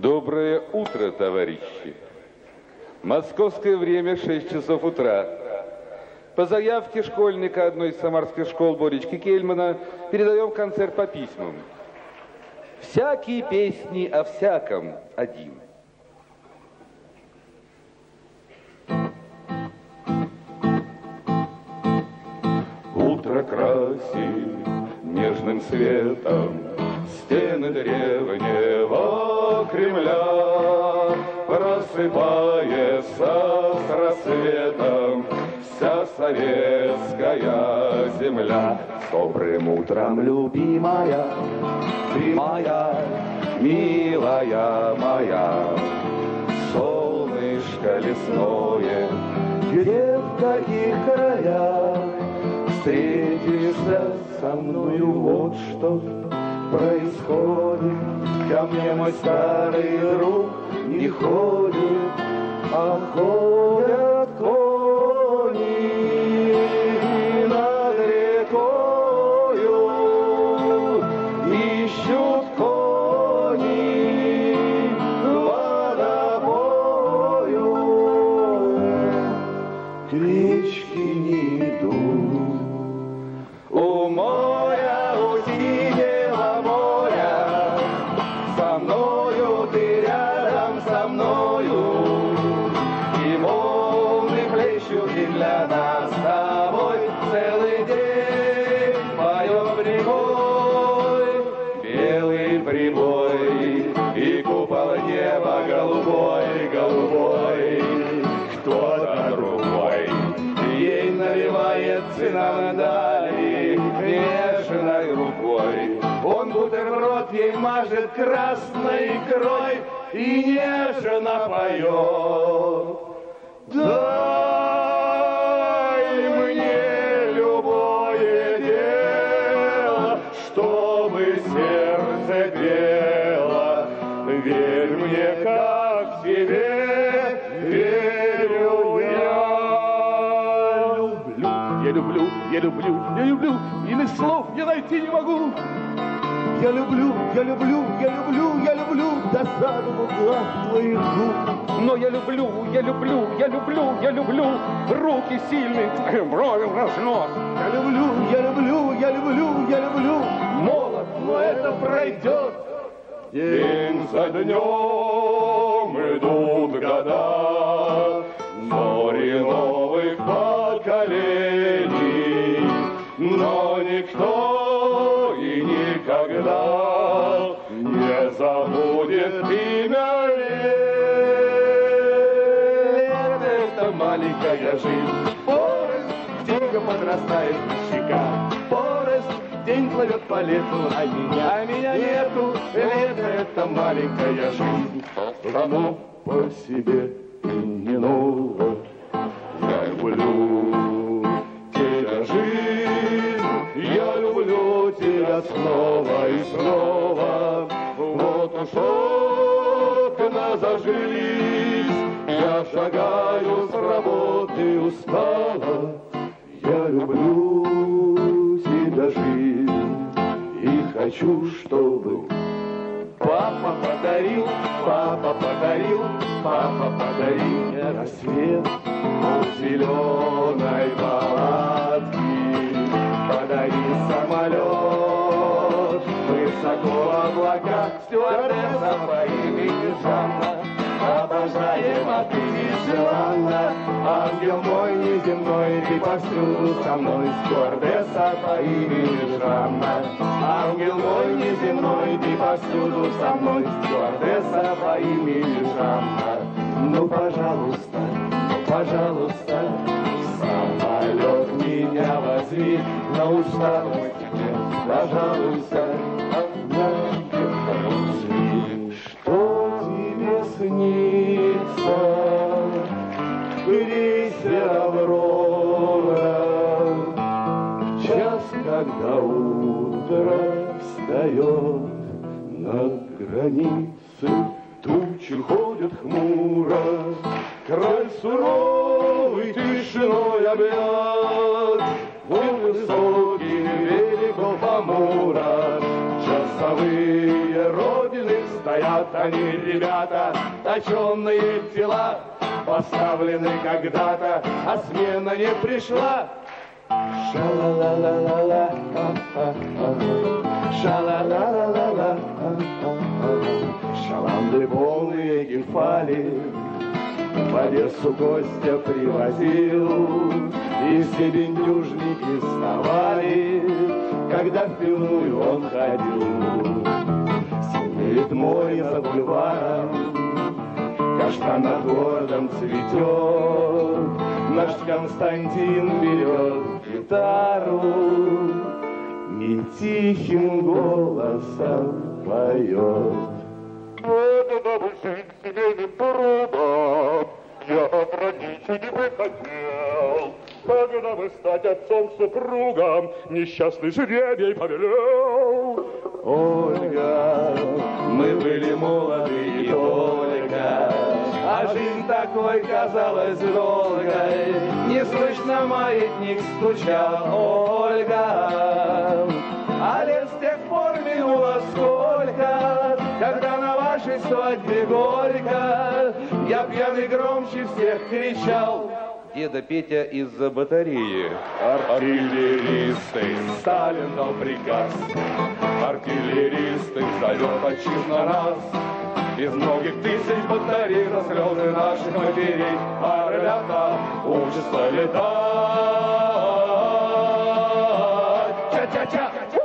Доброе утро, товарищи. Московское время 6 часов утра. По заявке школьника одной из самарских школ Боречки Кельмана передаем концерт по письмам. Всякие песни о всяком один. Утро красит нежным светом стены древнего Кремля, просыпается с рассветом вся советская земля. С добрым утром, любимая, ты моя, милая моя, солнышко лесное, где в таких краях встретишься со мною, вот что происходит. Ко мне мой старый друг не ходит, а ходят кони над рекою, ищут кони водопою, к речке не идут. У моря, у синего моря, со мною ты рядом со мною, и волны плещут и для нас с тобой целый день поем рекой. Белый прибой и купол неба голубой, голубой, кто-то другой ей наливает цинамон-дали нежной рукой. Он бутерброд ей мажет красной икрой и нежно поет. Дай мне любое дело, чтобы сердце грело. Верь мне, как себе верю я. Я люблю, я люблю, я люблю, иных слов я найти не могу. Я люблю, я люблю, я люблю, я люблю досаду в углах твоих губ. Но я люблю, я люблю, я люблю, я люблю руки сильные, брови в разнос. Я люблю, я люблю, я люблю, я люблю молод, но это пройдет. День за днем идут года, зори новых поколений, но никто и никогда не забудет имя лет. Это маленькая жизнь, порость, птичка подрастает щека, порость, день плывет по лету, а меня нету. Лето — это маленькая жизнь, само по себе и не ново. Я люблю тебя, жизнь, я люблю тебя снова и снова. Вот уж окна зажглись, я шагаю с работы устала. Я люблю тебя, жизнь, и хочу, чтобы папа подарил, папа подарил, папа подарил мне рассвет у зеленой палатки. Подари самолет высоко в облаках, стюардесса по имени Жанна, обожаема ты нежеланна. Ангел мой неземной, ты повсюду со мной, стюардесса по имени Жанна. Ангел мой неземной, ты повсюду со мной, стюардесса по имени Жанна. Ну, пожалуйста, в самолет меня возьми, но уж самой тебе, пожалуйста, мягких ручей. Что тебе снится? Крейсер «Аврора», в час, когда утро встает над границей, тучи ходят хмуро, край суровый тишиной объят, высокий берег Амура, часовые Родины стоят. Стоят они, ребята, точенные тела, поставлены когда-то, а смена не пришла. Ша-ла-ла-ла-ла-ла, ша-ла-ла-ла-ла-ла, шаланды полные кефали в Одессу Костя привозил, и все бендюжники вставали, когда в пивную он ходил. Синеет море за бульваром, каштан над городом цветет, наш Константин берет гитару и тихим голосом поет. Я от родителей выходил, когда бы стать отцом супругом, несчастный жребий повелел. Ольга, мы были молоды и только, а жизнь такой казалась долгой. Не слышно маятник стучал, Ольга, а лет с тех пор минуло сколько, когда на вашей свадьбе горько я пьяный громче всех кричал. Деда Петя из-за батареи. Артиллеристы, Сталин дал приказ. Артиллеристы, зовет отчизна нас. Из многих тысяч батарей на слезы наших матерей, а ребята учатся летать. Ча-ча-ча!